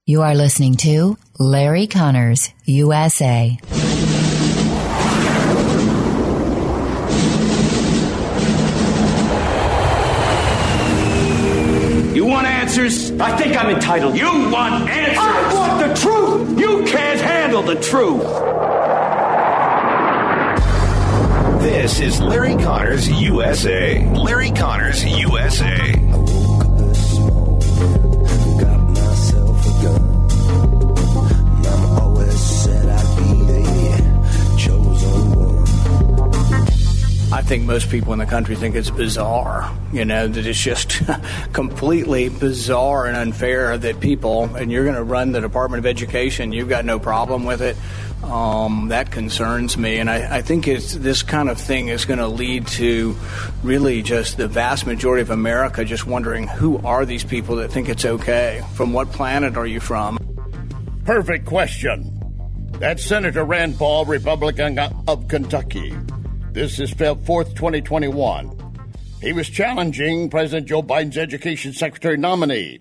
You are listening to Larry Connors, USA. You want answers? I think I'm entitled. You want answers? I want the truth! You can't handle the truth! This is Larry Connors, USA. Larry Connors, USA. I think most people in the country think it's bizarre, that it's just completely bizarre and unfair that people, and you're going to run the Department of Education, you've got no problem with it. That concerns me, and I think this kind of thing is going to lead to really just the vast majority of America just wondering, who are these people that think it's okay? From what planet are you from? Perfect question. That's Senator Rand Paul, Republican of Kentucky. This is Feb 4th, 2021. He was challenging President Joe Biden's education secretary nominee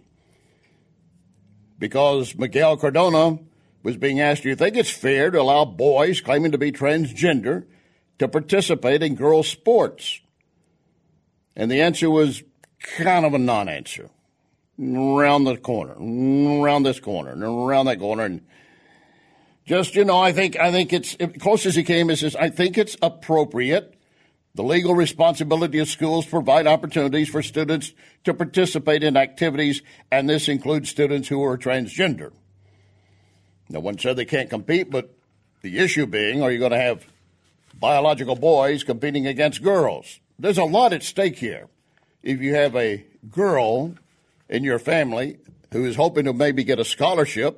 because Miguel Cardona was being asked, do you think it's fair to allow boys claiming to be transgender to participate in girls' sports? And the answer was kind of a non-answer. Around the corner, around this corner, and around that corner, and just, I think it's, close as he came, he says, I think it's appropriate. The legal responsibility of schools to provide opportunities for students to participate in activities, and this includes students who are transgender. No one said they can't compete, but the issue being, are you going to have biological boys competing against girls? There's a lot at stake here. If you have a girl in your family who is hoping to maybe get a scholarship,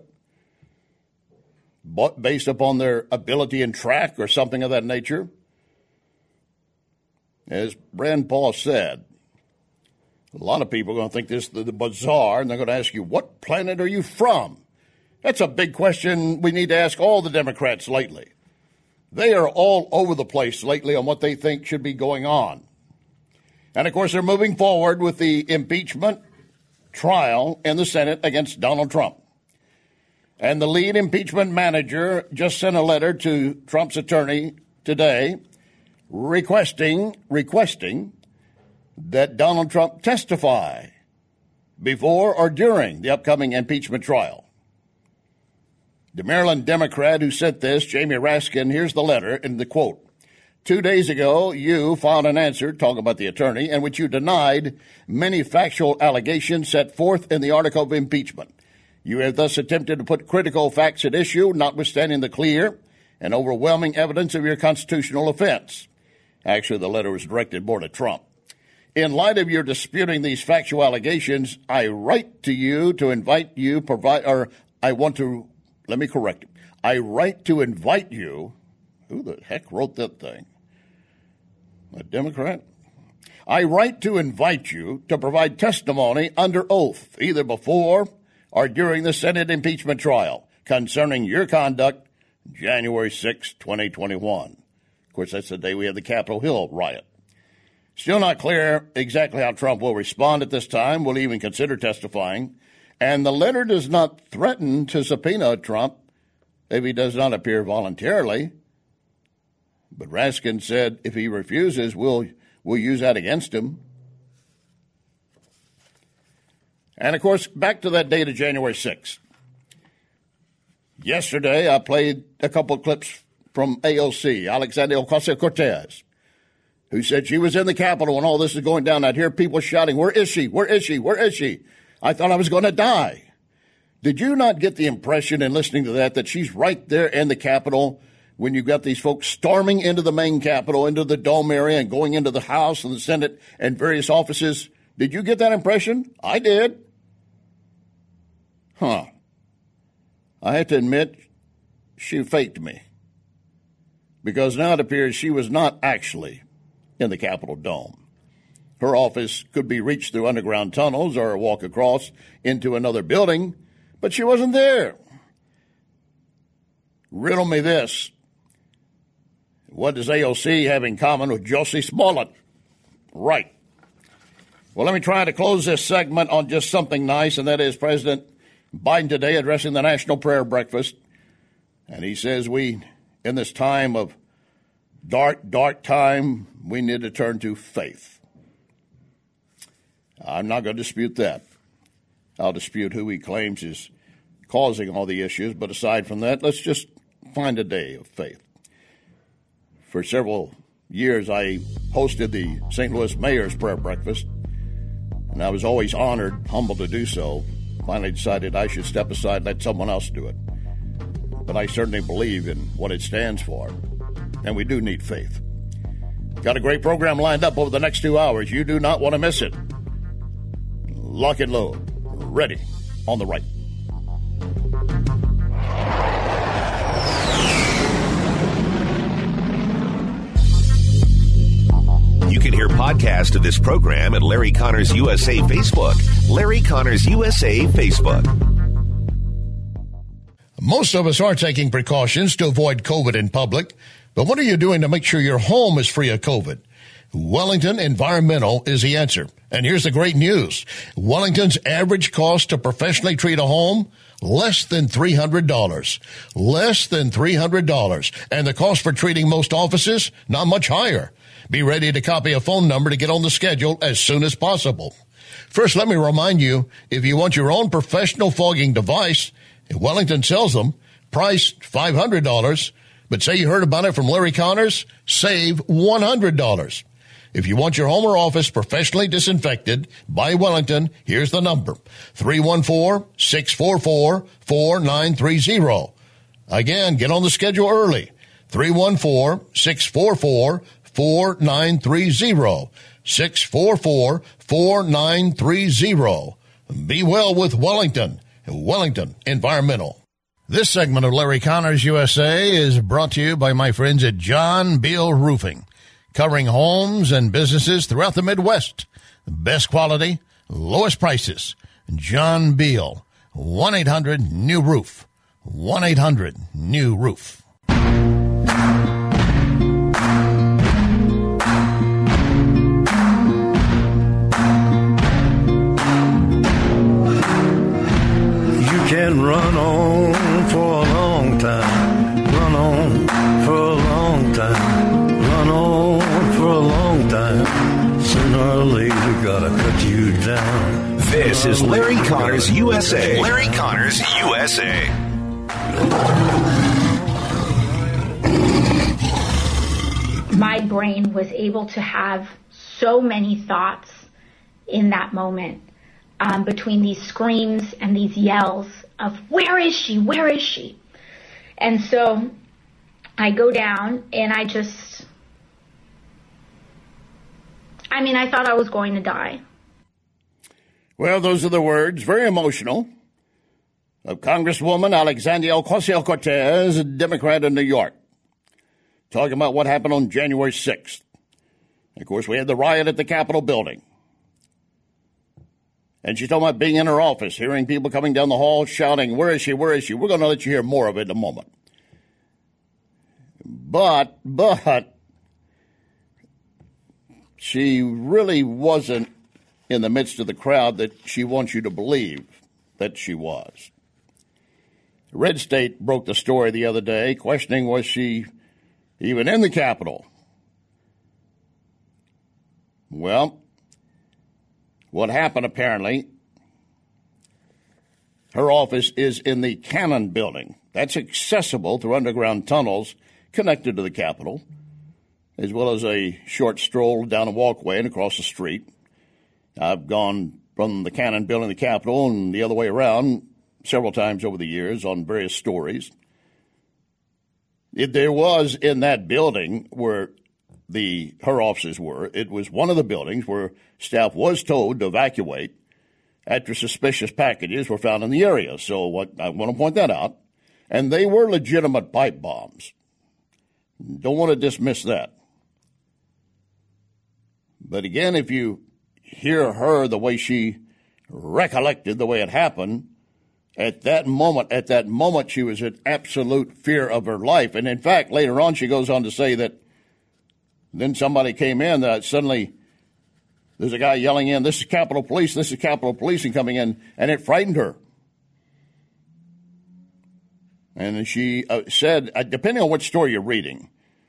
but based upon their ability in track or something of that nature, as Rand Paul said, a lot of people are going to think this is bizarre, and they're going to ask you, what planet are you from? That's a big question we need to ask all the Democrats lately. They are all over the place lately on what they think should be going on. And, of course, they're moving forward with the impeachment trial in the Senate against Donald Trump. And the lead impeachment manager just sent a letter to Trump's attorney today requesting that Donald Trump testify before or during the upcoming impeachment trial. The Maryland Democrat who sent this, Jamie Raskin, here's the letter in the quote. 2 days ago, you filed an answer, talking about the attorney, in which you denied many factual allegations set forth in the article of impeachment. You have thus attempted to put critical facts at issue, notwithstanding the clear and overwhelming evidence of your constitutional offense. Actually, the letter was directed more to Trump. In light of your disputing these factual allegations, I write to you to invite you I write to invite you. Who the heck wrote that thing? A Democrat? I write to invite you to provide testimony under oath, either before or during the Senate impeachment trial concerning your conduct January 6, 2021. Of course, that's the day we had the Capitol Hill riot. Still not clear exactly how Trump will respond at this time, will even consider testifying. And the letter does not threaten to subpoena Trump if he does not appear voluntarily. But Raskin said if he refuses, we'll use that against him. And, of course, back to that date of January 6th. Yesterday, I played a couple of clips from AOC, Alexandria Ocasio-Cortez, who said she was in the Capitol when all this is going down. I'd hear people shouting, where is she? Where is she? Where is she? I thought I was going to die. Did you not get the impression in listening to that she's right there in the Capitol when you've got these folks storming into the main Capitol, into the Dome area, and going into the House and the Senate and various offices? Did you get that impression? I did. I have to admit, she faked me. Because now it appears she was not actually in the Capitol Dome. Her office could be reached through underground tunnels or walk across into another building, but she wasn't there. Riddle me this. What does AOC have in common with Jussie Smollett? Right. Well, let me try to close this segment on just something nice, and that is President Biden today addressing the National Prayer Breakfast, and he says we, in this time of dark time, we need to turn to faith. I'm not going to dispute that. I'll dispute who he claims is causing all the issues, but aside from that, let's just find a day of faith. For several years, I hosted the St. Louis Mayor's Prayer Breakfast, and I was always honored, humbled to do so. Finally decided I should step aside and let someone else do it. But I certainly believe in what it stands for, and we do need faith. Got a great program lined up over the next 2 hours. You do not want to miss it. Lock and load. Ready. On the right. You can hear podcasts of this program at Larry Connors USA Facebook. Larry Connors USA Facebook. Most of us are taking precautions to avoid COVID in public, but what are you doing to make sure your home is free of COVID? Wellington Environmental is the answer. And here's the great news. Wellington's average cost to professionally treat a home, less than $300. Less than $300. And the cost for treating most offices, not much higher. Be ready to copy a phone number to get on the schedule as soon as possible. First, let me remind you, if you want your own professional fogging device, Wellington sells them, price $500. But say you heard about it from Larry Connors, save $100. If you want your home or office professionally disinfected by Wellington, here's the number, 314-644-4930. Again, get on the schedule early, 314-644-4930, 644-4930. Be well with Wellington Environmental. This segment of Larry Connors USA is brought to you by my friends at John Beal Roofing, covering homes and businesses throughout the Midwest. The best quality, lowest prices. John Beal, 1-800-NEW-ROOF, 1-800-NEW-ROOF. Can run on for a long time, run on for a long time, run on for a long time. Sooner or later, gotta cut you down. This is Larry Connors USA. Larry Connors USA. My brain was able to have so many thoughts in that moment. Between these screams and these yells of, where is she? Where is she? And so I go down and I thought I was going to die. Well, those are the words, very emotional, of Congresswoman Alexandria Ocasio-Cortez, a Democrat in New York, talking about what happened on January 6th. Of course, we had the riot at the Capitol building. And she's talking about being in her office, hearing people coming down the hall shouting, where is she, where is she? We're going to let you hear more of it in a moment. But she really wasn't in the midst of the crowd that she wants you to believe that she was. Red State broke the story the other day, questioning was she even in the Capitol. Well, what happened apparently, her office is in the Cannon Building. That's accessible through underground tunnels connected to the Capitol, as well as a short stroll down a walkway and across the street. I've gone from the Cannon Building to the Capitol and the other way around several times over the years on various stories. There was in that building where her offices were, it was one of the buildings where staff was told to evacuate after suspicious packages were found in the area. So I want to point that out. And they were legitimate pipe bombs. Don't want to dismiss that. But again, if you hear her the way she recollected the way it happened, at that moment she was in absolute fear of her life. And in fact, later on she goes on to say that then somebody came in that suddenly there's a guy yelling in, this is Capitol Police, and coming in, and it frightened her. And she said, depending on which story you're reading,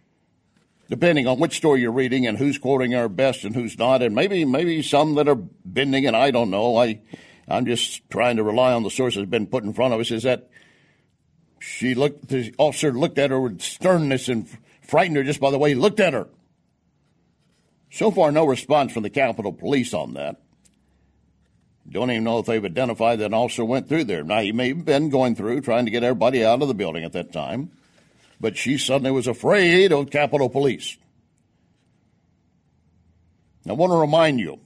and who's quoting her best and who's not, and maybe some that are bending, and I don't know. I'm just trying to rely on the sources that have been put in front of us, is that the officer looked at her with sternness and frightened her just by the way he looked at her. So far, no response from the Capitol Police on that. Don't even know if they've identified that an officer went through there. Now, he may have been going through, trying to get everybody out of the building at that time, but she suddenly was afraid of Capitol Police. I want to remind you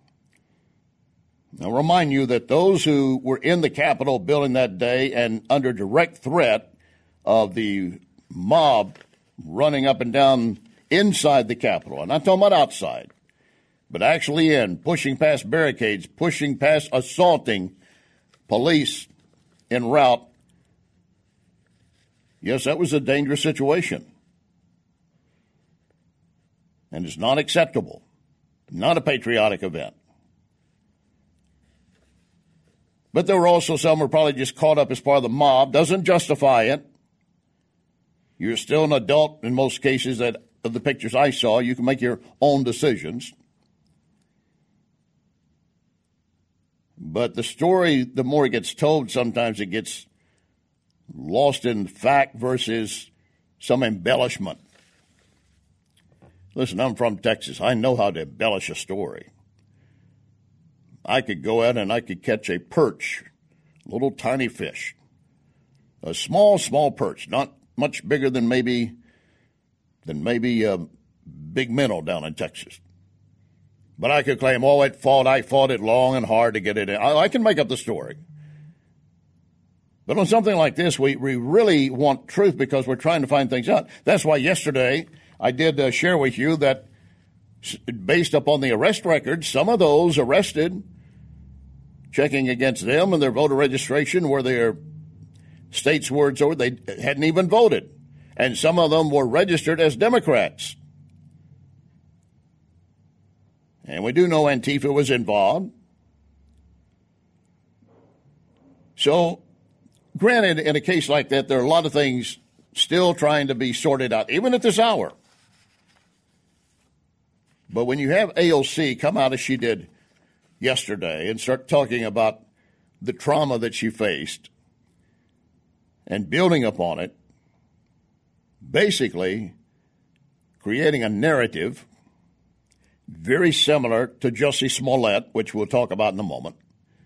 that those who were in the Capitol building that day and under direct threat of the mob running up and down inside the Capitol, I'm not talking about outside, but actually pushing past barricades, pushing past, assaulting police en route. Yes, that was a dangerous situation. And it's not acceptable, not a patriotic event. But there were also some who were probably just caught up as part of the mob. Doesn't justify it. You're still an adult in most cases. That of the pictures I saw, you can make your own decisions. But the story, the more it gets told, sometimes it gets lost in fact versus some embellishment. Listen, I'm from Texas. I know how to embellish a story. I could go out and I could catch a perch, little tiny fish, a small perch, not much bigger than maybe a big minnow down in Texas. But I could claim, I fought it long and hard to get it in. I can make up the story. But on something like this, we really want truth because we're trying to find things out. That's why yesterday I did share with you that based upon the arrest records, some of those arrested, checking against them and their voter registration where their states words over, they hadn't even voted. And some of them were registered as Democrats. And we do know Antifa was involved. So, granted, in a case like that, there are a lot of things still trying to be sorted out, even at this hour. But when you have AOC come out as she did yesterday and start talking about the trauma that she faced and building upon it, basically creating a narrative very similar to Jussie Smollett, which we'll talk about in a moment,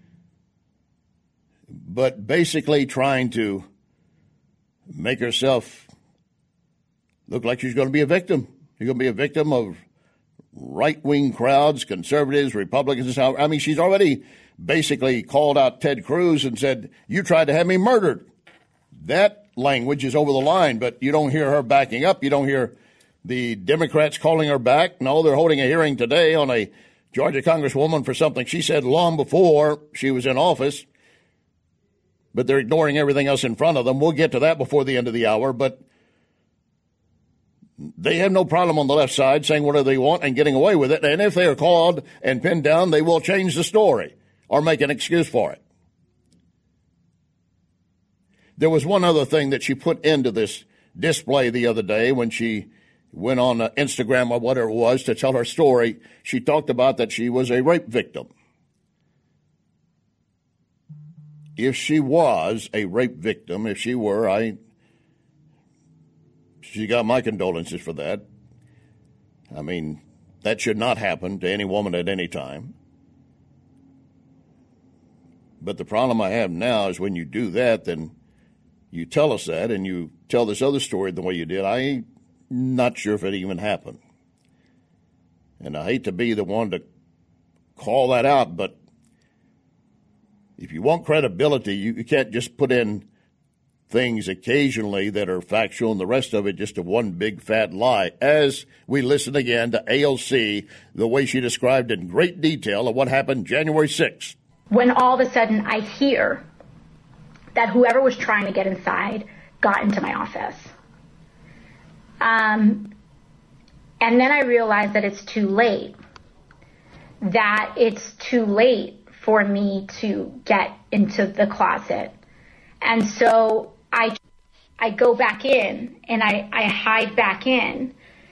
but basically trying to make herself look like she's going to be a victim. She's going to be a victim of right-wing crowds, conservatives, Republicans. I mean, she's already basically called out Ted Cruz and said, you tried to have me murdered. That language is over the line, but you don't hear her backing up. You don't hear the Democrats calling her back. No, they're holding a hearing today on a Georgia congresswoman for something she said long before she was in office, but they're ignoring everything else in front of them. We'll get to that before the end of the hour, but they have no problem on the left side saying whatever they want and getting away with it. And if they are called and pinned down, they will change the story or make an excuse for it. There was one other thing that she put into this display the other day when she went on Instagram or whatever it was to tell her story. She talked about that she was a rape victim. If she was a rape victim, if she were, she got my condolences for that. I mean, that should not happen to any woman at any time. But the problem I have now is when you do that, then you tell us that and you tell this other story the way you did. I'm not sure if it even happened. And I hate to be the one to call that out, but if you want credibility, you can't just put in things occasionally that are factual and the rest of it just a one big fat lie. As we listen again to AOC, the way she described in great detail of what happened January 6th. When all of a sudden I hear that whoever was trying to get inside got into my office. And then I realized that it's too late. That it's too late for me to get into the closet. And so I go back in and I hide back in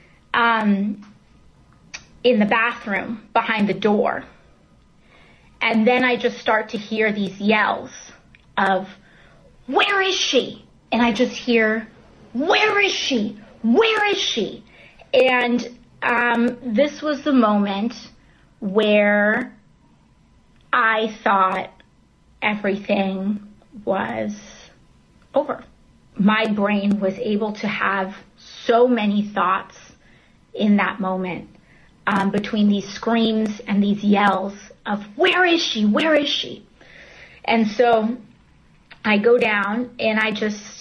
the bathroom behind the door. And then I just start to hear these yells of, where is she? And I just hear, where is she? Where is she? And this was the moment where I thought everything was over. My brain was able to have so many thoughts in that moment, between these screams and these yells of, where is she? Where is she? And so I go down and I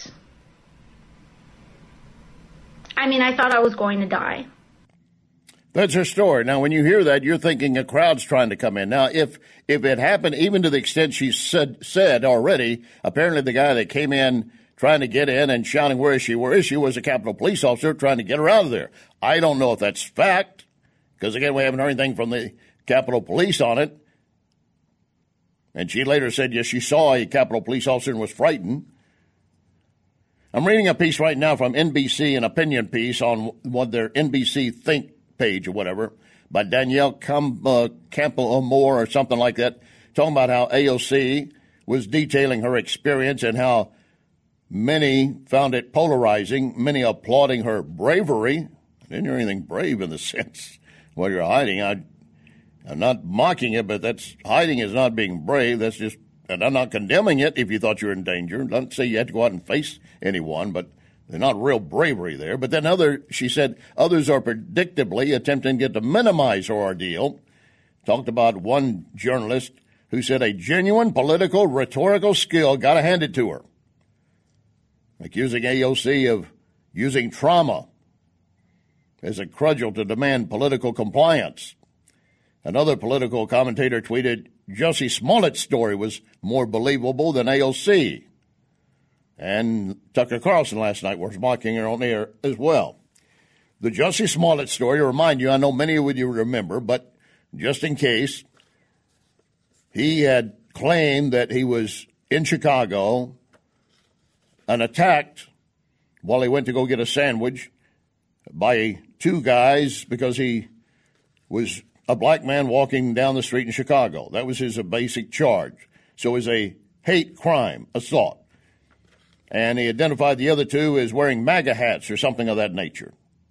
thought I was going to die. That's her story. Now, when you hear that, you're thinking a crowd's trying to come in. Now, if it happened, even to the extent she said already, apparently the guy that came in trying to get in and shouting, where is she, was a Capitol Police officer trying to get her out of there. I don't know if that's fact, because, again, we haven't heard anything from the Capitol Police on it. And she later said, yes, she saw a Capitol Police officer and was frightened. I'm reading a piece right now from NBC, an opinion piece on what their NBC Think page or whatever, by Danielle Campbell-Moore or something like that, talking about how AOC was detailing her experience and how many found it polarizing, many applauding her bravery. I didn't hear anything brave in the sense while you're hiding. I'm not mocking it, but hiding is not being brave. That's just, and I'm not condemning it if you thought you were in danger. Don't say you had to go out and face anyone, but they're not real bravery there. But then she said, others are predictably attempting to minimize her ordeal. Talked about one journalist who said a genuine political rhetorical skill, got to hand it to her. Accusing AOC of using trauma as a cudgel to demand political compliance. Another political commentator tweeted, Jussie Smollett's story was more believable than AOC. And Tucker Carlson last night was mocking her on air as well. The Jussie Smollett story, to remind you, I know many of you remember, but just in case, he had claimed that he was in Chicago and attacked while he went to go get a sandwich by two guys because he was a black man walking down the street in Chicago. That was his basic charge. So it was a hate crime, assault. And he identified the other two as wearing MAGA hats or something of that nature.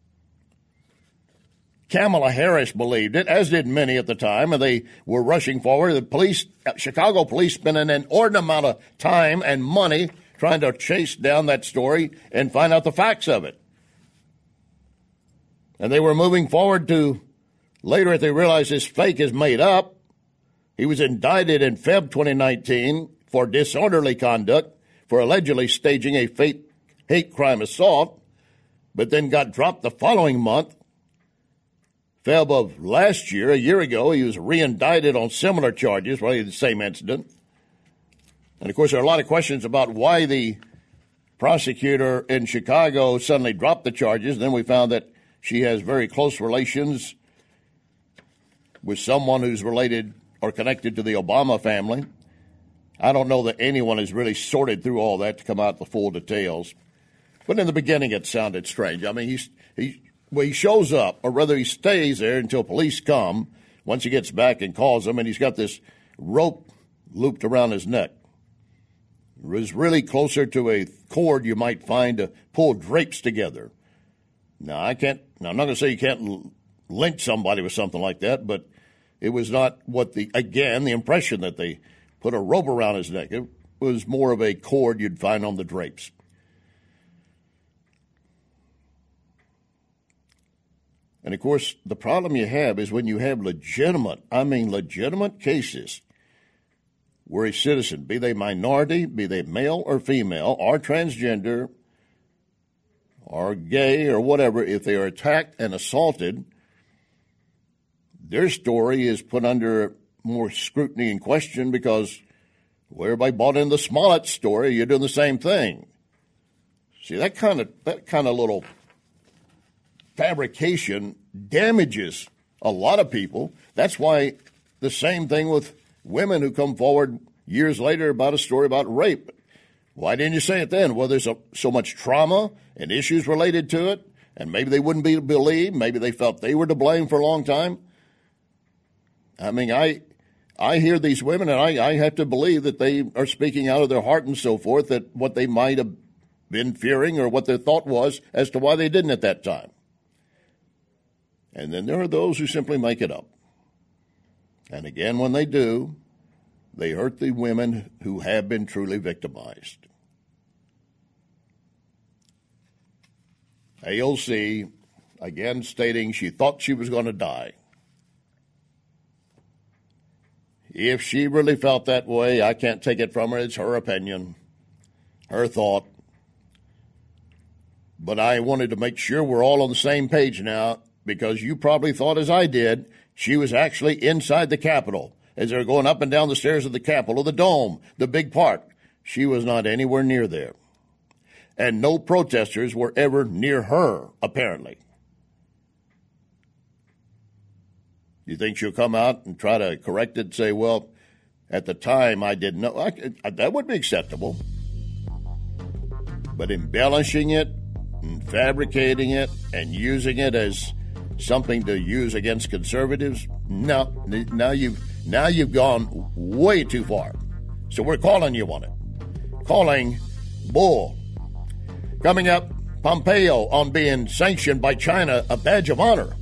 Kamala Harris believed it, as did many at the time, and they were rushing forward. The Chicago police spent an inordinate amount of time and money trying to chase down that story and find out the facts of it. And they were moving forward to, later if they realized this fake is made up, he was indicted in Feb 2019 for disorderly conduct for allegedly staging a fake hate crime assault, but then got dropped the following month. Feb of last year, a year ago, he was re-indicted on similar charges, probably the same incident. And, of course, there are a lot of questions about why the prosecutor in Chicago suddenly dropped the charges. Then we found that she has very close relations with someone who's related or connected to the Obama family. I don't know that anyone has really sorted through all that to come out with the full details. But in the beginning, it sounded strange. I mean, he shows up, or rather he stays there until police come, once he gets back and calls them, and he's got this rope looped around his neck. It was really closer to a cord you might find to pull drapes together. Now, I'm not going to say you can't lynch somebody with something like that, but it was not the impression that they put a rope around his neck. It was more of a cord you'd find on the drapes. And, of course, the problem you have is when you have legitimate cases where a citizen, be they minority, be they male or female, or transgender, or gay or whatever, if they are attacked and assaulted, their story is put under more scrutiny and question because everybody bought into the Smollett story. You're doing the same thing. See, that kind of little fabrication damages a lot of people. That's why the same thing with women who come forward years later about a story about rape. Why didn't you say it then? Well, there's so much trauma and issues related to it, and maybe they wouldn't be believed. Maybe they felt they were to blame for a long time. I mean, I hear these women, and I have to believe that they are speaking out of their heart and so forth, that what they might have been fearing or what their thought was as to why they didn't at that time. And then there are those who simply make it up. And again, when they do, they hurt the women who have been truly victimized. AOC, again, stating she thought she was going to die. If she really felt that way, I can't take it from her. It's her opinion, her thought. But I wanted to make sure we're all on the same page now, because you probably thought, as I did, she was actually inside the Capitol as they were going up and down the stairs of the Capitol, the Dome, the big park. She was not anywhere near there. And no protesters were ever near her, apparently. You think she'll come out and try to correct it and say, well, at the time I didn't know? That would be acceptable. But embellishing it and fabricating it and using it as something to use against conservatives, no. Now you've gone way too far. So we're calling you on it. Calling bull. Coming up, Pompeo on being sanctioned by China, a badge of honor.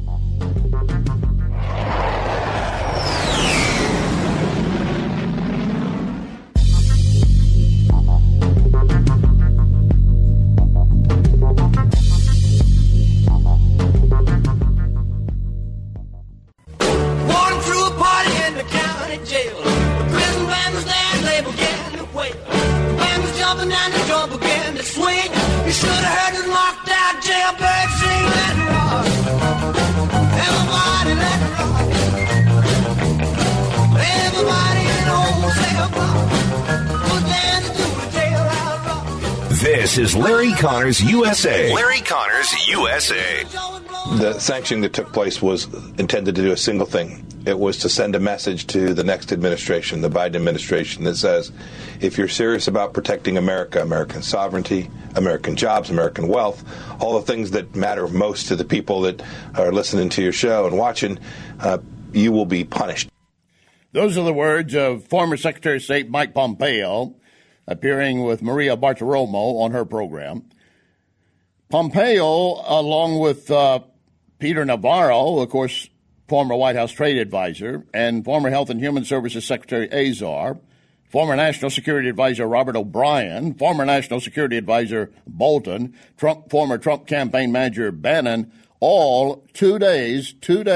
This is Larry Connors USA. Larry Connors USA. The sanctioning that took place was intended to do a single thing. It was to send a message to the next administration, the Biden administration, that says, if you're serious about protecting America, American sovereignty, American jobs, American wealth, all the things that matter most to the people that are listening to your show and watching, you will be punished. Those are the words of former Secretary of State Mike Pompeo, appearing with Maria Bartiromo on her program. Pompeo, along with Peter Navarro, of course, former White House trade advisor, and former Health and Human Services Secretary Azar, former National Security Advisor Robert O'Brien, former National Security Advisor Bolton, former Trump campaign manager Bannon, all 2 days,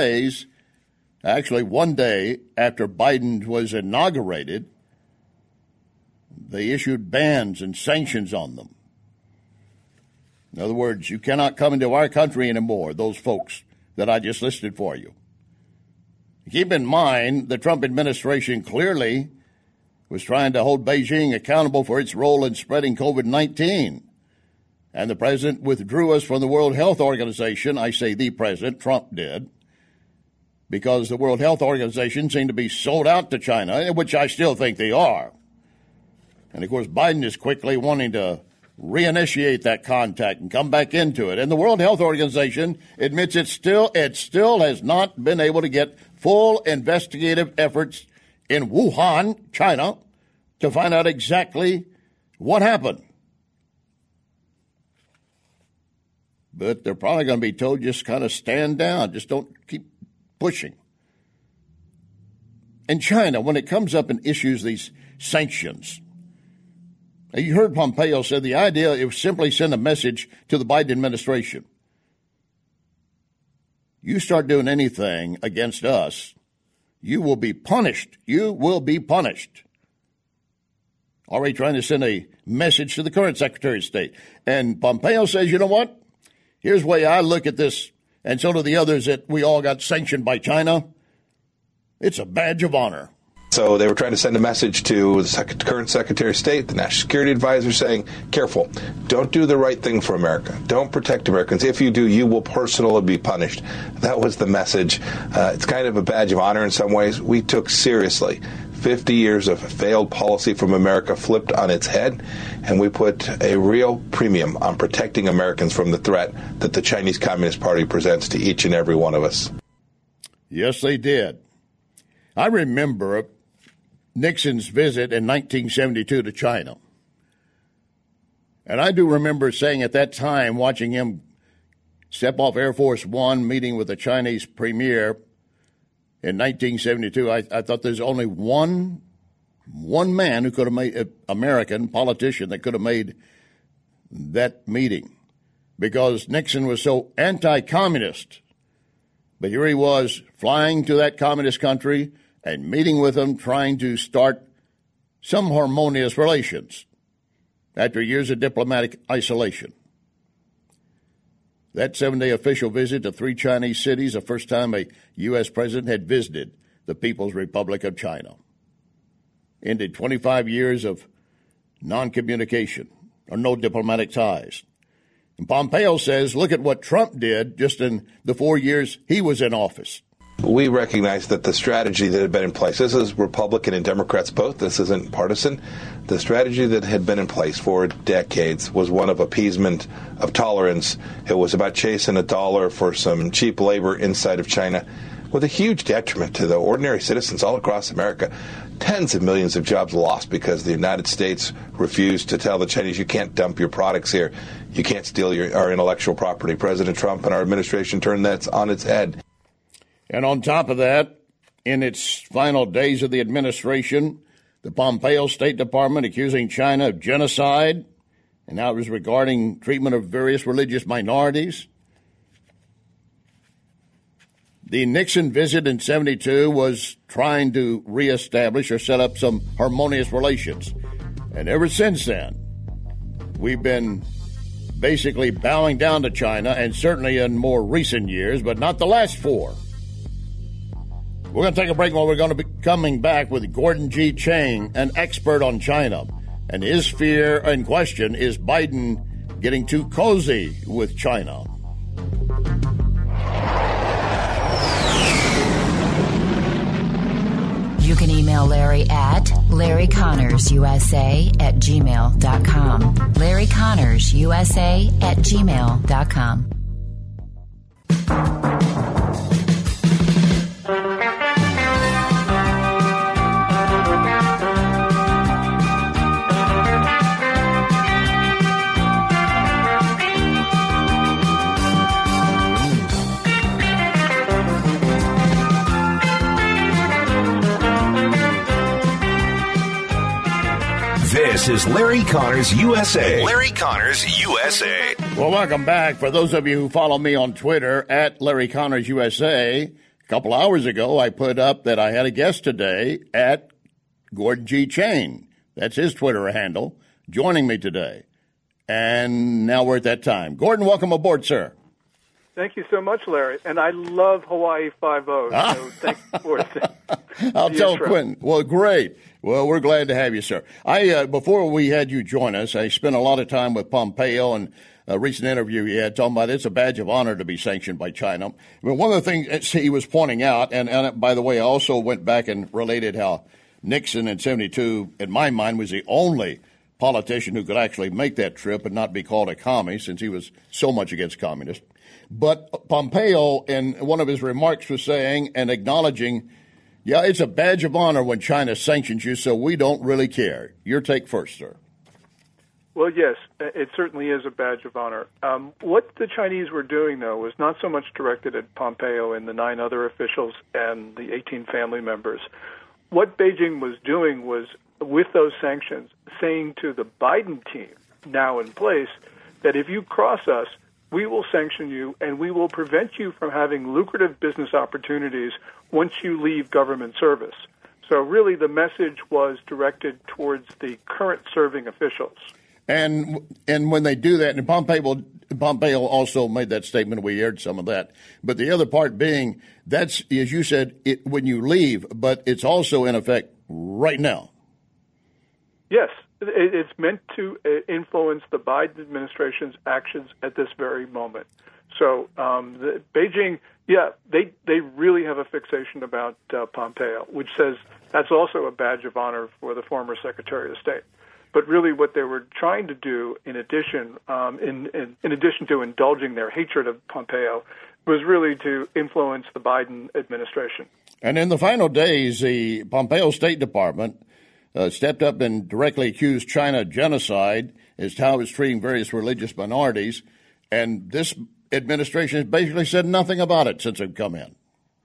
actually 1 day after Biden was inaugurated, they issued bans and sanctions on them. In other words, you cannot come into our country anymore, those folks that I just listed for you. Keep in mind, the Trump administration clearly was trying to hold Beijing accountable for its role in spreading COVID-19. And the president withdrew us from the World Health Organization. I say the president, Trump did, because the World Health Organization seemed to be sold out to China, which I still think they are. And, of course, Biden is quickly wanting to reinitiate that contact and come back into it. And the World Health Organization admits it still has not been able to get full investigative efforts in Wuhan, China, to find out exactly what happened. But they're probably going to be told, just kind of stand down, just don't keep pushing. And China, when it comes up and issues these sanctions, you heard Pompeo say the idea is simply send a message to the Biden administration. You start doing anything against us, you will be punished. You will be punished. Already trying to send a message to the current Secretary of State. And Pompeo says, you know what? Here's the way I look at this, and so do the others that we all got sanctioned by China. It's a badge of honor. So they were trying to send a message to the current Secretary of State, the National Security Advisor, saying, careful, don't do the right thing for America. Don't protect Americans. If you do, you will personally be punished. That was the message. It's kind of a badge of honor in some ways. We took seriously 50 years of failed policy from America flipped on its head, and we put a real premium on protecting Americans from the threat that the Chinese Communist Party presents to each and every one of us. Yes, they did. I remember Nixon's visit in 1972 to China. And I do remember saying at that time, watching him step off Air Force One, meeting with the Chinese premier in 1972, I thought there's only one man who could have made, an American politician that could have made that meeting, because Nixon was so anti-communist. But here he was flying to that communist country and meeting with them, trying to start some harmonious relations after years of diplomatic isolation. That 7-day official visit to 3 Chinese cities, the first time a U.S. president had visited the People's Republic of China, ended 25 years of non-communication or no diplomatic ties. And Pompeo says, look at what Trump did just in the 4 years he was in office. We recognize that the strategy that had been in place, this is Republican and Democrats both, this isn't partisan, the strategy that had been in place for decades was one of appeasement, of tolerance. It was about chasing $1 for some cheap labor inside of China, with a huge detriment to the ordinary citizens all across America. Tens of millions of jobs lost because the United States refused to tell the Chinese, you can't dump your products here, you can't steal our intellectual property. President Trump and our administration turned that on its head. And on top of that, in its final days of the administration, the Pompeo State Department accusing China of genocide, and now it was regarding treatment of various religious minorities. The Nixon visit in 72 was trying to reestablish or set up some harmonious relations. And ever since then, we've been basically bowing down to China, and certainly in more recent years, but not the last 4. We're going to take a break while we're going to be coming back with Gordon G. Chang, an expert on China. And his fear and question, is Biden getting too cozy with China? You can email Larry at LarryConnorsUSA@gmail.com. LarryConnorsUSA@gmail.com. This is Larry Connors USA. Larry Connors USA. Well, welcome back. For those of you who follow me on Twitter, at Larry Connors USA, a couple hours ago I put up that I had a guest today at Gordon G. Chang. That's his Twitter handle, joining me today. And now we're at that time. Gordon, welcome aboard, sir. Thank you so much, Larry. And I love Hawaii Five-0, so thank you for it. I'll tell Quentin. Well, great. Well, we're glad to have you, sir. Before we had you join us, I spent a lot of time with Pompeo, and a recent interview he had talking about it's a badge of honor to be sanctioned by China. I mean, one of the things he was pointing out, and by the way, I also went back and related how Nixon in 72, in my mind, was the only politician who could actually make that trip and not be called a commie, since he was so much against communists. But Pompeo, in one of his remarks, was saying and acknowledging, yeah, it's a badge of honor when China sanctions you, so we don't really care. Your take first, sir. Well, yes, it certainly is a badge of honor. What the Chinese were doing, though, was not so much directed at Pompeo and the 9 other officials and the 18 family members. What Beijing was doing was, with those sanctions, saying to the Biden team, now in place, that if you cross us, we will sanction you, and we will prevent you from having lucrative business opportunities once you leave government service. So really the message was directed towards the current serving officials. And when they do that, and Pompeo also made that statement, we aired some of that, but the other part being, that's, as you said, when you leave, but it's also in effect right now. Yes, It's meant to influence the Biden administration's actions at this very moment. So Beijing, they really have a fixation about Pompeo, which says that's also a badge of honor for the former Secretary of State. But really, what they were trying to do, in addition to indulging their hatred of Pompeo, was really to influence the Biden administration. And in the final days, the Pompeo State Department stepped up and directly accused China of genocide as to how it's treating various religious minorities. And this administration has basically said nothing about it since they've come in.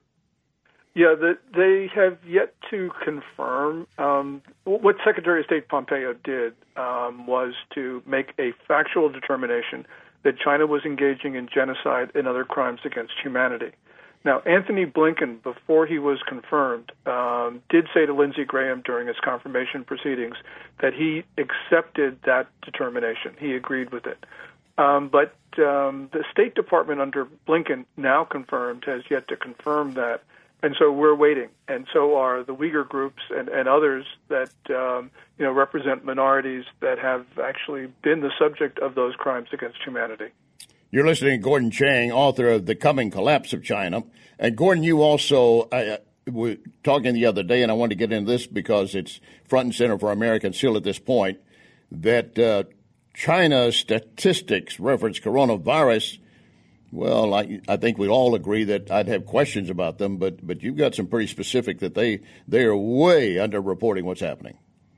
Yeah, they have yet to confirm. What Secretary of State Pompeo did was to make a factual determination that China was engaging in genocide and other crimes against humanity. Now, Anthony Blinken, before he was confirmed, did say to Lindsey Graham during his confirmation proceedings that he accepted that determination. He agreed with it. But the State Department under Blinken, now confirmed, has yet to confirm that. And so we're waiting, and so are the Uyghur groups and others that represent minorities that have actually been the subject of those crimes against humanity. You're listening to Gordon Chang, author of The Coming Collapse of China. And Gordon, you also were talking the other day, and I want to get into this because it's front and center for Americans still at this point, that China's statistics reference coronavirus. Well, I think we all agree that I'd have questions about them, but you've got some pretty specific that they are way underreporting what's happening.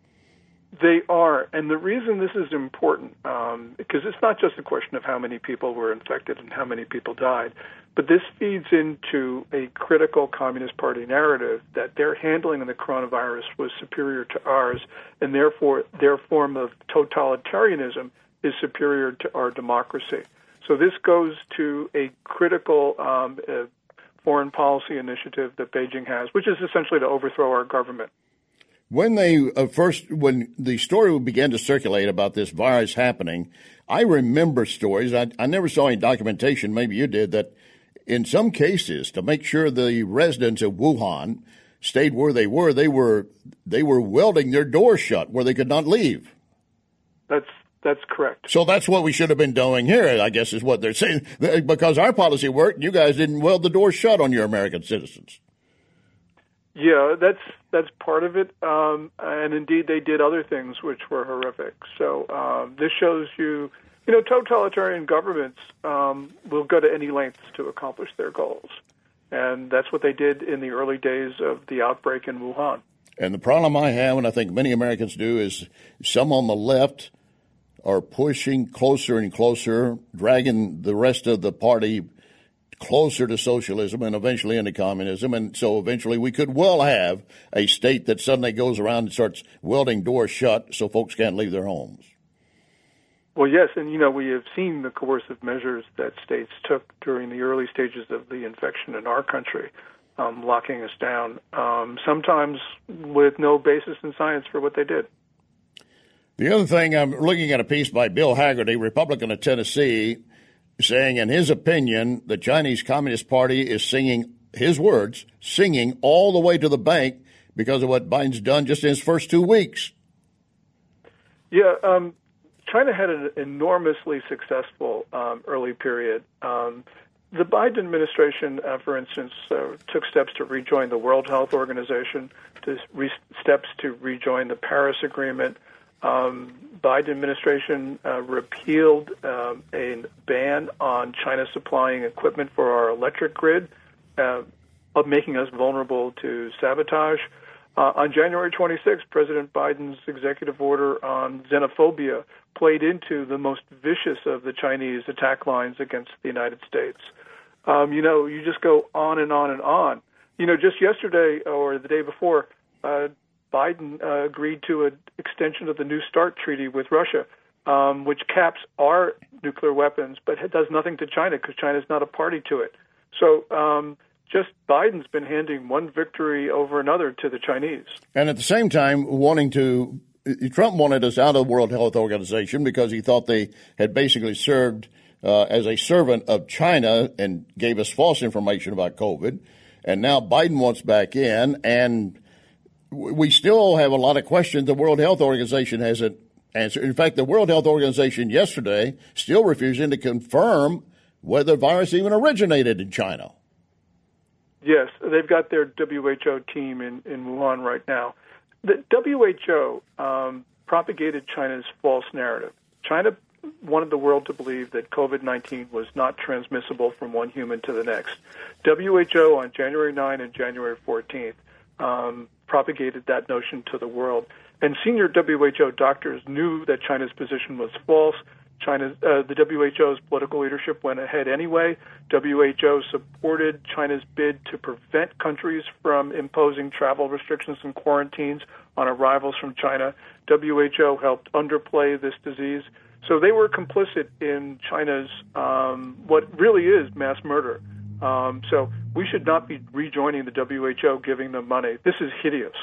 They are, and the reason this is important, because it's not just a question of how many people were infected and how many people died, but this feeds into a critical Communist Party narrative that their handling of the coronavirus was superior to ours, and therefore their form of totalitarianism is superior to our democracy. So this goes to a critical foreign policy initiative that Beijing has, which is essentially to overthrow our government. When they when the story began to circulate about this virus happening, I remember stories. I never saw any documentation. Maybe you did, that in some cases, to make sure the residents of Wuhan stayed where they were welding their doors shut where they could not leave. That's correct. So that's what we should have been doing here, I guess, is what they're saying. Because our policy worked, and you guys didn't weld the door shut on your American citizens. Yeah, that's part of it. And indeed, they did other things which were horrific. So this shows you, totalitarian governments will go to any lengths to accomplish their goals. And that's what they did in the early days of the outbreak in Wuhan. And the problem I have, and I think many Americans do, is some on the left are pushing closer and closer, dragging the rest of the party closer to socialism and eventually into communism. And so eventually we could well have a state that suddenly goes around and starts welding doors shut so folks can't leave their homes. Well, yes, and, we have seen the coercive measures that states took during the early stages of the infection in our country, locking us down, sometimes with no basis in science for what they did. The other thing, I'm looking at a piece by Bill Hagerty, Republican of Tennessee, saying, in his opinion, the Chinese Communist Party is singing, his words, singing all the way to the bank because of what Biden's done just in his first 2 weeks. Yeah, China had an enormously successful early period. The Biden administration, for instance, took steps to rejoin the World Health Organization, steps to rejoin the Paris Agreement. Biden administration repealed a ban on China supplying equipment for our electric grid, making us vulnerable to sabotage. On January 26th, President Biden's executive order on xenophobia played into the most vicious of the Chinese attack lines against the United States. You just go on and on and on. Just yesterday or the day before, Biden agreed to an extension of the New START treaty with Russia, which caps our nuclear weapons, but it does nothing to China because China's not a party to it. So just Biden's been handing one victory over another to the Chinese. And at the same time, Trump wanted us out of the World Health Organization because he thought they had basically served as a servant of China and gave us false information about COVID. And now Biden wants back in, and we still have a lot of questions the World Health Organization hasn't answered. In fact, the World Health Organization yesterday still refusing to confirm whether the virus even originated in China. Yes, they've got their WHO team in Wuhan right now. The WHO propagated China's false narrative. China wanted the world to believe that COVID-19 was not transmissible from one human to the next. WHO on January 9 and January 14th propagated that notion to the world. And senior WHO doctors knew that China's position was false. The WHO's political leadership went ahead anyway. WHO supported China's bid to prevent countries from imposing travel restrictions and quarantines on arrivals from China. WHO helped underplay this disease. So they were complicit in China's what really is mass murder. So we should not be rejoining the WHO, giving them money. This is hideous.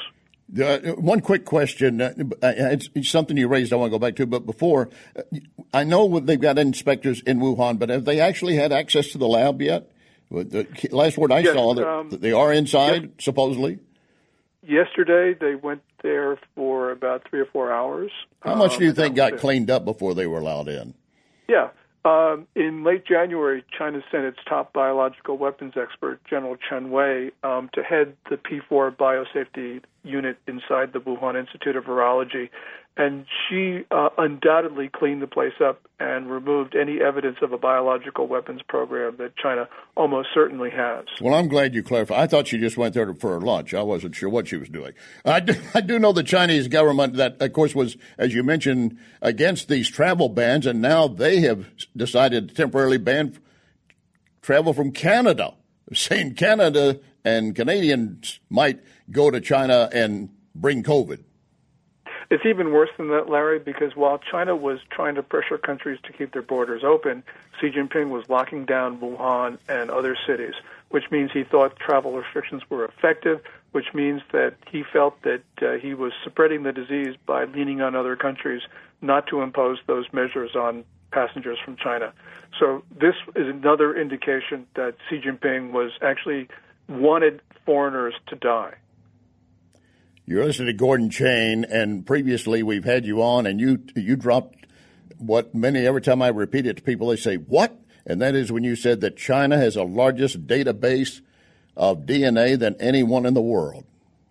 One quick question. It's something you raised I want to go back to, but before, I know they've got inspectors in Wuhan, but have they actually had access to the lab yet? The last word I saw, that they are inside, supposedly? Yesterday, they went there for about 3 or 4 hours. How much do you think got cleaned up before they were allowed in? Yeah. In late January, China sent its top biological weapons expert, General Chen Wei, to head the P4 biosafety unit inside the Wuhan Institute of Virology. And she undoubtedly cleaned the place up and removed any evidence of a biological weapons program that China almost certainly has. Well, I'm glad you clarified. I thought she just went there for her lunch. I wasn't sure what she was doing. I do know the Chinese government that, of course, was, as you mentioned, against these travel bans, and now they have decided to temporarily ban travel from Canada, saying Canada and Canadians might go to China and bring COVID. It's even worse than that, Larry, because while China was trying to pressure countries to keep their borders open, Xi Jinping was locking down Wuhan and other cities, which means he thought travel restrictions were effective, which means that he felt that he was spreading the disease by leaning on other countries not to impose those measures on passengers from China. So this is another indication that Xi Jinping was actually wanted foreigners to die. You're listening to Gordon Chain, and previously we've had you on, and you dropped what many, every time I repeat it to people, they say, what? And that is when you said that China has the largest database of DNA than anyone in the world.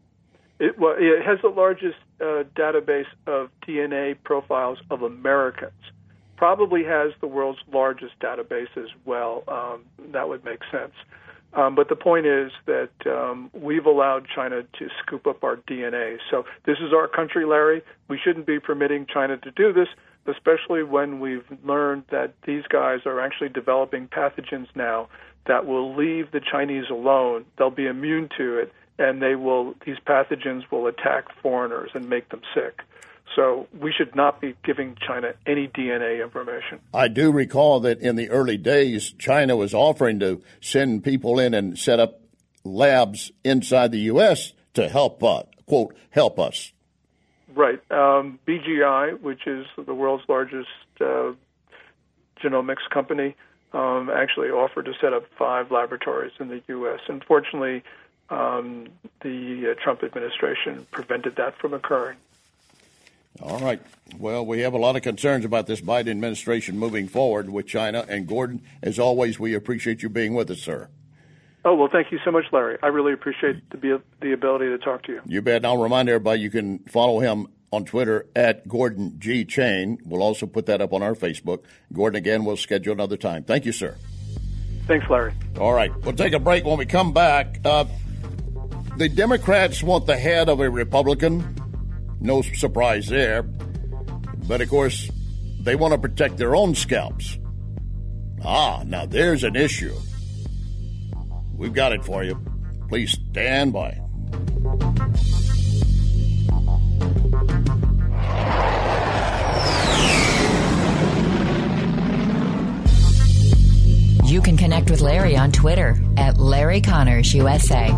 It has the largest database of DNA profiles of Americans. Probably has the world's largest database as well. That would make sense. But the point is that we've allowed China to scoop up our DNA. So this is our country, Larry. We shouldn't be permitting China to do this, especially when we've learned that these guys are actually developing pathogens now that will leave the Chinese alone. They'll be immune to it, and these pathogens will attack foreigners and make them sick. So we should not be giving China any DNA information. I do recall that in the early days, China was offering to send people in and set up labs inside the U.S. to help, quote, help us. Right. BGI, which is the world's largest genomics company, actually offered to set up 5 laboratories in the U.S. Unfortunately, the Trump administration prevented that from occurring. All right. Well, we have a lot of concerns about this Biden administration moving forward with China. And Gordon, as always, we appreciate you being with us, sir. Oh, well, thank you so much, Larry. I really appreciate the ability to talk to you. You bet. And I'll remind everybody you can follow him on Twitter at Gordon G. Chain. We'll also put that up on our Facebook. Gordon, again, we'll schedule another time. Thank you, sir. Thanks, Larry. All right. We'll take a break. When we come back, the Democrats want the head of a Republican. No surprise there. But, of course, they want to protect their own scalps. Now there's an issue. We've got it for you. Please stand by. You can connect with Larry on Twitter at Larry Connors USA.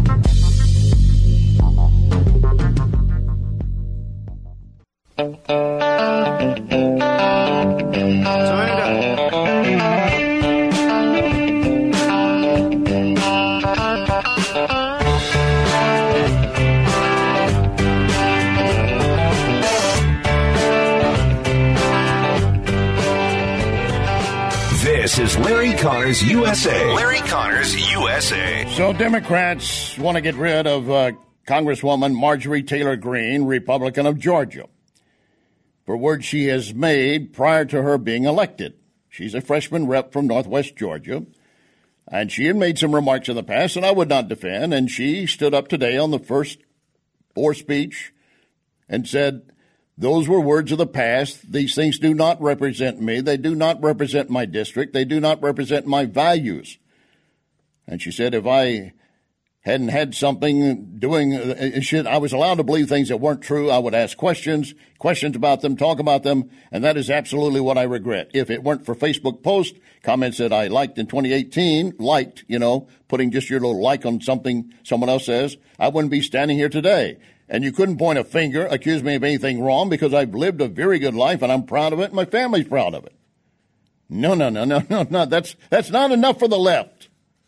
This is Larry Connors USA. Larry Connors USA. So Democrats want to get rid of Congresswoman Marjorie Taylor Greene, Republican of Georgia, for words she has made prior to her being elected. She's a freshman rep from Northwest Georgia, and she had made some remarks in the past that I would not defend, and she stood up today on the first floor speech and said, those were words of the past. These things do not represent me. They do not represent my district. They do not represent my values. And she said if I hadn't had something doing, I was allowed to believe things that weren't true, I would ask questions about them, talk about them, and that is absolutely what I regret. If it weren't for Facebook posts, comments that I liked in 2018, putting just your little like on something someone else says, I wouldn't be standing here today. And you couldn't point a finger, accuse me of anything wrong, because I've lived a very good life and I'm proud of it and my family's proud of it. No. That's not enough for the left.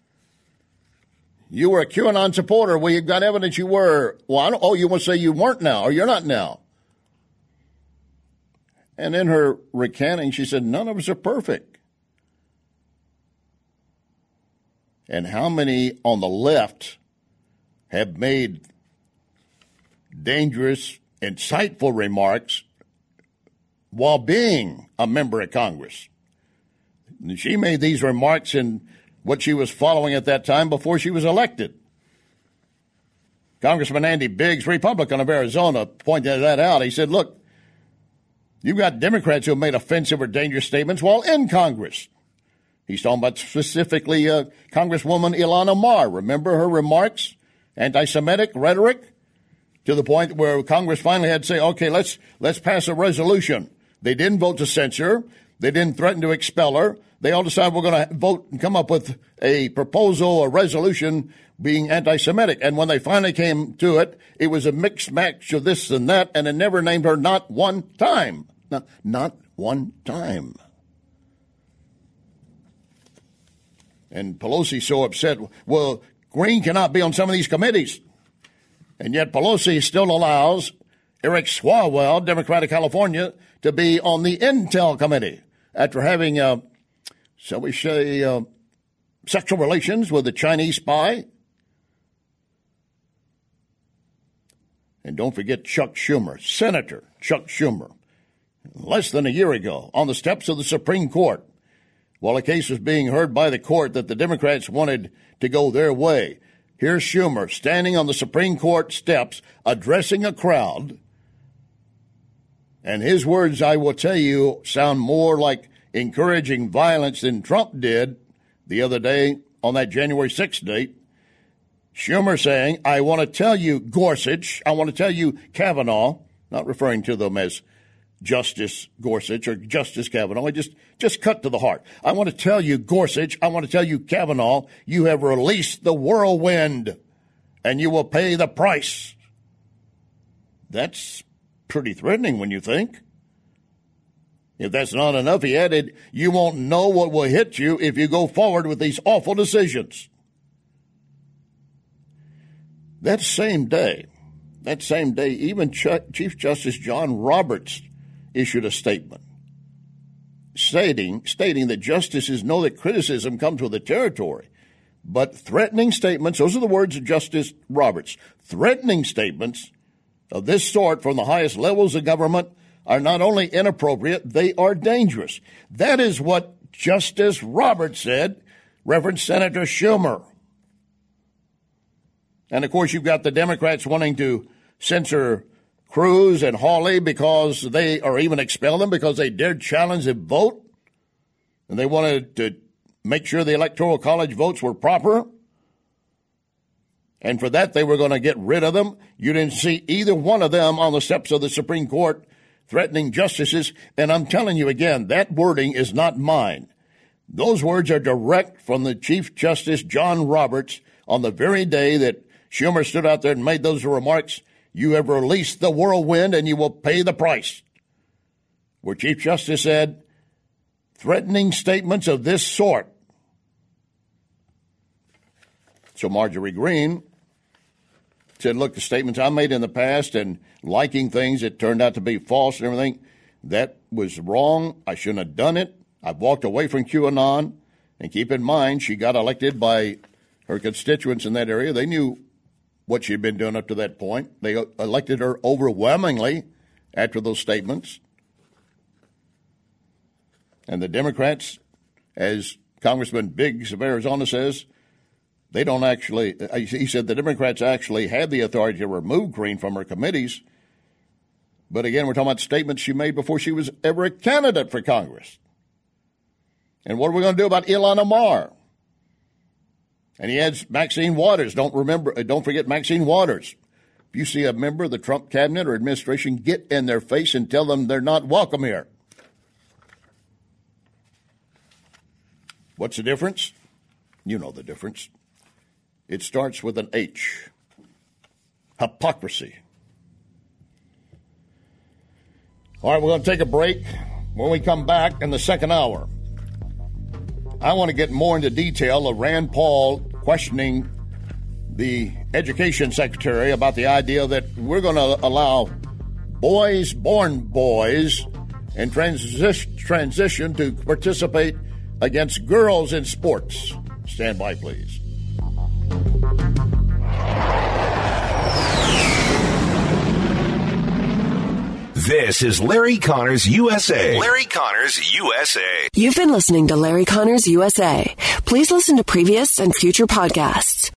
You were a QAnon supporter. Well, you've got evidence you were. Well, you want to say you weren't now, or you're not now. And in her recanting, she said, none of us are perfect. And how many on the left have made dangerous, insightful remarks while being a member of Congress? And she made these remarks in what she was following at that time before she was elected. Congressman Andy Biggs, Republican of Arizona, pointed that out. He said, look, you've got Democrats who have made offensive or dangerous statements while in Congress. He's talking about specifically Congresswoman Ilhan Omar. Remember her remarks, anti-Semitic rhetoric, to the point where Congress finally had to say, okay, let's pass a resolution. They didn't vote to censure her. They didn't threaten to expel her. They all decided we're going to vote and come up with a proposal, a resolution being anti-Semitic. And when they finally came to it, it was a mixed match of this and that, and it never named her not one time. Not one time. And Pelosi's so upset. Well, Green cannot be on some of these committees. And yet Pelosi still allows Eric Swalwell, Democrat of California, to be on the Intel Committee after having, shall we say, sexual relations with a Chinese spy. And don't forget Chuck Schumer, Senator Chuck Schumer, less than a year ago on the steps of the Supreme Court, while a case was being heard by the court that the Democrats wanted to go their way. Here's Schumer standing on the Supreme Court steps addressing a crowd. And his words, I will tell you, sound more like encouraging violence than Trump did the other day on that January 6th date. Schumer saying, I want to tell you, Gorsuch, I want to tell you, Kavanaugh, not referring to them as Justice Gorsuch or Justice Kavanaugh. I just cut to the heart. I want to tell you, Gorsuch, I want to tell you, Kavanaugh, you have released the whirlwind and you will pay the price. That's pretty threatening when you think. If that's not enough, he added, you won't know what will hit you if you go forward with these awful decisions. That same day, even Chief Justice John Roberts issued a statement stating that justices know that criticism comes with the territory, but threatening statements, those are the words of Justice Roberts, threatening statements of this sort from the highest levels of government are not only inappropriate, they are dangerous. That is what Justice Roberts said, Reverend Senator Schumer. And, of course, you've got the Democrats wanting to censor Cruz and Hawley because they, or even expel them because they dared challenge the vote. And they wanted to make sure the Electoral College votes were proper. And for that, they were going to get rid of them. You didn't see either one of them on the steps of the Supreme Court threatening justices. And I'm telling you again, that wording is not mine. Those words are direct from the Chief Justice John Roberts on the very day that Schumer stood out there and made those remarks. You have released the whirlwind and you will pay the price. Where Chief Justice said, threatening statements of this sort. So Marjorie Greene said, look, the statements I made in the past and liking things that turned out to be false and everything, that was wrong. I shouldn't have done it. I've walked away from QAnon, and keep in mind, she got elected by her constituents in that area. They knew what she'd been doing up to that point. They elected her overwhelmingly after those statements. And the Democrats, as Congressman Biggs of Arizona says, they don't actually, he said the Democrats actually had the authority to remove Green from her committees. But again, we're talking about statements she made before she was ever a candidate for Congress. And what are we going to do about Ilhan Omar? And he adds Maxine Waters. Don't forget Maxine Waters. If you see a member of the Trump cabinet or administration, get in their face and tell them they're not welcome here. What's the difference? You know the difference. It starts with an H. Hypocrisy. All right, we're going to take a break. When we come back in the second hour, I want to get more into detail of Rand Paul questioning the education secretary about the idea that we're going to allow boys born boys and transition to participate against girls in sports. Stand by, please. This is Larry Connors USA. Larry Connors USA. You've been listening to Larry Connors USA. Please listen to previous and future podcasts.